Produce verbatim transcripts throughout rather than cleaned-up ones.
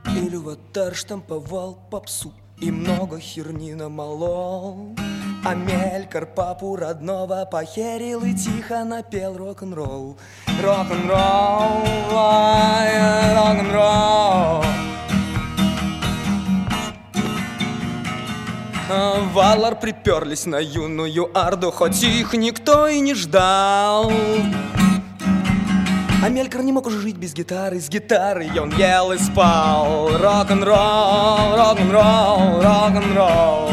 Или ватар штамповал попсу и много херни намолол. А Мелькар папу родного похерил и тихо напел рок-н-ролл. Рок-н-ролл, ай, рок-н-ролл. Валар приперлись на юную орду, хоть их никто и не ждал. А Мелькар не мог уже жить без гитары, с гитарой он ел и спал. Рок-н-ролл, рок-н-ролл, рок-н-ролл.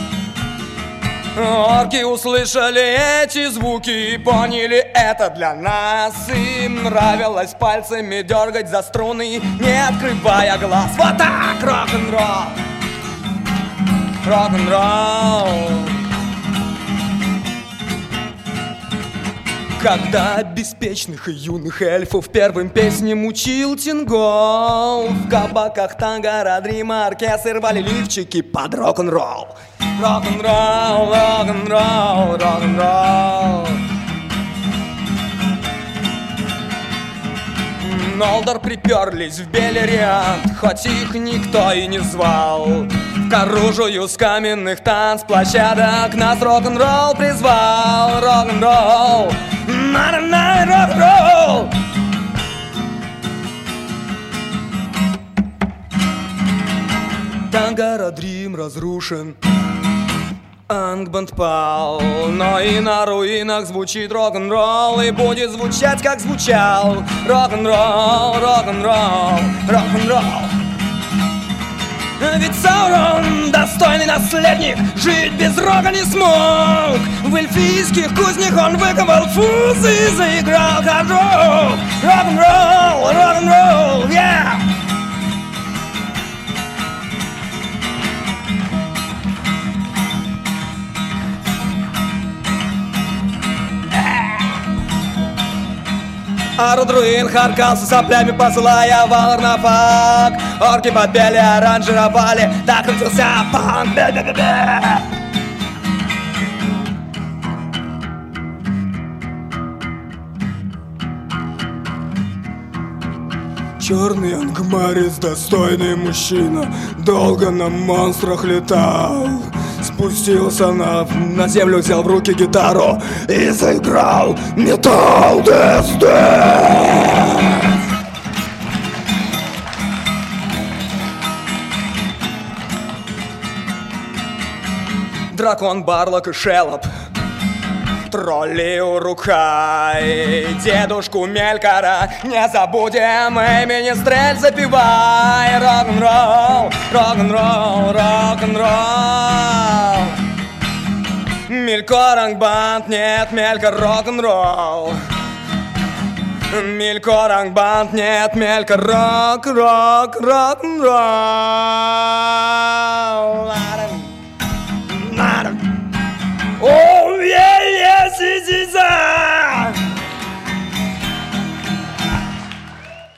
Орки услышали эти звуки и поняли, это для нас. Им нравилось пальцами дергать за струны, не открывая глаз. Вот так, рок-н-ролл, рок-н-ролл. Когда беспечных и юных эльфов первым песням учил Тингол, в кабаках Тангара, Дрима, оркестры рвали лифчики под рок-н-ролл. Рок-н-ролл, рок-н-ролл, рок-н-ролл. Нолдор приперлись в Белериант, хоть их никто и не звал. В Каружую с каменных танцплощадок нас рок-н-ролл призвал. Рок-н-ролл, на-на-на, рок-н-ролл. Тангара-дрим разрушен, Ангбанд пал, но и на руинах звучит рок-н-ролл и будет звучать, как звучал. Рок-н-ролл, рок-н-ролл, рок-н-ролл. Ведь Саурон, достойный наследник, жить без рока не смог. В эльфийских кузнях он выковал фузы и заиграл хард-рок. Рок-н-ролл, рок-н-ролл, yeah! А Рудруин харкался соплями, посылая Валар на фак. Орки подпели, оранжировали, так крутился панк. Бе-бе-бе-бе. Черный ангмарец, достойный мужчина, долго на монстрах летал. Спустился на, на землю, взял в руки гитару и заиграл Metal Death Death. Дракон, Барлок и Шелоп, тролли Урукхай, дедушку Мелькара не забудем, имени стрель запевай. Рок-н-ролл, рок-н-ролл, рок-н-ролл. Мелькор, Ангбанд, нет, Мелькар, рок-н-ролл. Мелькор, Ангбанд, нет, Мелькар, рок, рок, рок-н-ролл.